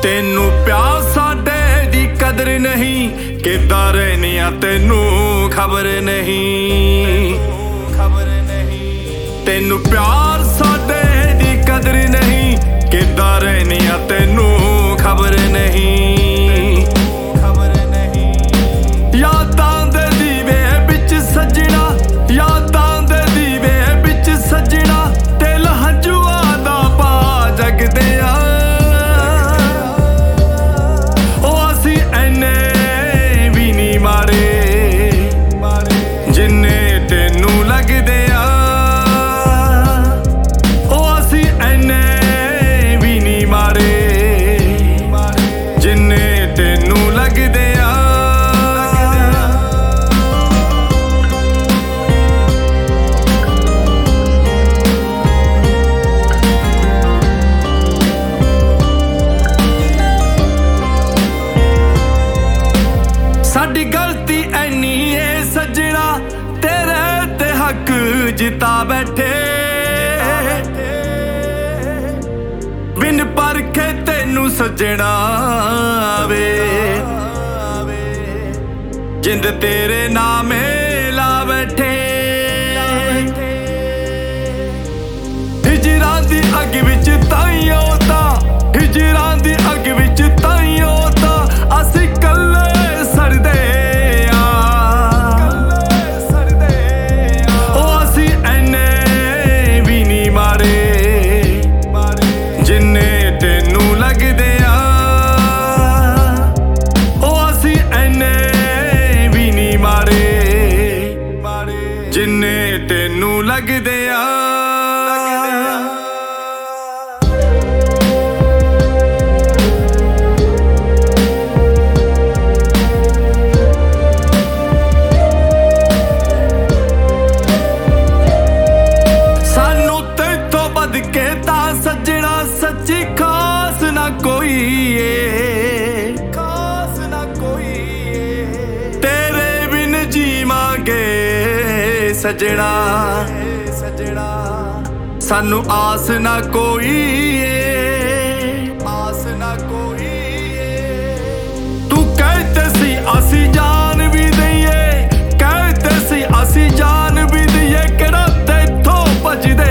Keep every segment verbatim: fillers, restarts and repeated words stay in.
ਤੈਨੂੰ ਪਿਆਰ ਸਾਡੇ ਦੀ ਕਦਰ ਨਹੀਂ, ਕਿੱਦਾਂ ਰਹਿਨੇ ਆ ਤੈਨੂੰ ਖਬਰ ਨਹੀਂ। ਤੈਨੂੰ ਪਿਆਰ ਸਾਡੇ ਦੀ ਕਦਰ ਨਹੀਂ, ਕਿੱਦਾਂ ਰਹਿਨੇ ਆ ਤੈਨੂੰ ਖਬਰ ਨਹੀਂ। ਯਾਦਾਂ ਦੇ ਦੀਵੇ ਵਿੱਚ ਸੱਜਣਾ, ਯਾਦਾਂ ਦੇ ਦੀਵੇ ਵਿੱਚ ਸੱਜਣਾ, ਦਿਲ ਹੰਝੂਆਂ ਦਾ ਪਾ ਜਗਦੇ ਆ। ਉਹ ਅਸੀਂ ਐਨੇ ਵੀ ਨਹੀਂ ਮਾਰੇ ਜਿੰਨੇ ਤੈਨੂੰ ਲੱਗਦੇ ਆ। ਉਹ ਅਸੀਂ ਐਨੇ ਵੀ ਨਹੀਂ ਮਾਰੇ ਜਿੰਨੇ ਤੈਨੂੰ ਲੱਗਦੇ ਆ। ਸਾਡੀ ਗਲਤੀ ਐਨੀ ਏ ਸੱਜਣਾ, ਤੇਰੇ ਤੇ ਹੱਕ ਜਿਤਾ ਬੈਠੇ। ਬਿਨ ਪਰਖੇ ਤੈਨੂੰ ਸੱਜਣਾ ਵੇ, ਜਿੰਦ ਤੇਰੇ ਨਾਮੇ ਲਾ ਬੈਠੇ। ਹਿਜਰਾਂ ਦੀ ਅੱਗ ਵਿੱਚ ਤਾਈਓ ਤਾਂ, ਹਿਜਰਾਂ ਦੀ ਅੱਗ ਵਿੱਚ ਤਾਈਓ ਤਾਂ ਅਸੀਂ ਕੱਲੇ ਸਰਦੇ ਆ। ਉਹ ਅਸੀਂ ਐਨੇ ਵੀ ਨਹੀਂ ਮਾਰੇ ਜਿੰਨੇ ਤੈਨੂੰ ਲੱਗਦੇ ਆ। ਉਹ ਅਸੀਂ ਐਨੇ ਵੀ ਨਹੀਂ ਮਾਰੇ ਜਿੰਨੇ ਤੈਨੂੰ ਲੱਗਦੇ ਆ। ਕੇ ਤਾਂ ਸੱਜਣਾ ਸੱਚੀ ਖਾਸ ਨਾ ਕੋਈ ਏ, ਖਾਸ ਨਾ ਕੋਈ ਏ। ਤੇਰੇ ਬਿਨ ਜੀਵਾਂਗੇ ਸੱਜਣਾ, ਸੱਜਣਾ ਸਾਨੂੰ ਆਸ ਨਾ ਕੋਈ ਏ, ਆਸ ਨਾ ਕੋਈ ਏ। ਤੂੰ ਕਹਿੰਦੇ ਸੀ ਅਸੀਂ ਜਾਨ ਵੀ ਦਈਏ, ਕਹਿੰਦੇ ਸੀ ਅਸੀਂ ਜਾਨ ਵੀ ਦਈਏ, ਕਿਹੜਾ ਤੈਥੋਂ ਭੱਜਦੇ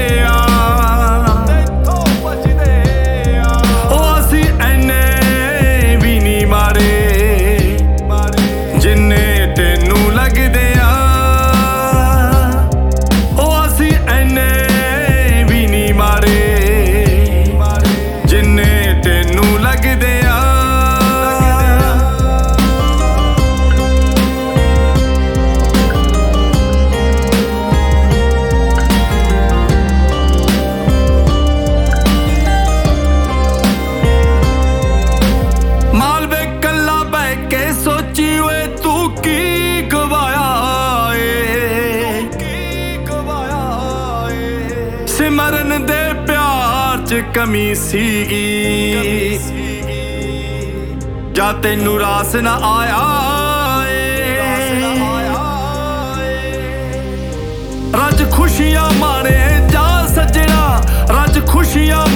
ਸਿਮਰਨ ਦੇ ਪਿਆਰ ਚ ਕਮੀ ਸੀਗੀ, ਜਾਂ ਤੈਨੂੰ ਰਾਸ ਨਾ ਆਇਆ ਏ। ਰੱਜ ਖੁਸ਼ੀਆਂ ਮਾਣੇ ਜਾ ਸੱਜਣਾ, ਰੱਜ ਖੁਸ਼ੀਆਂ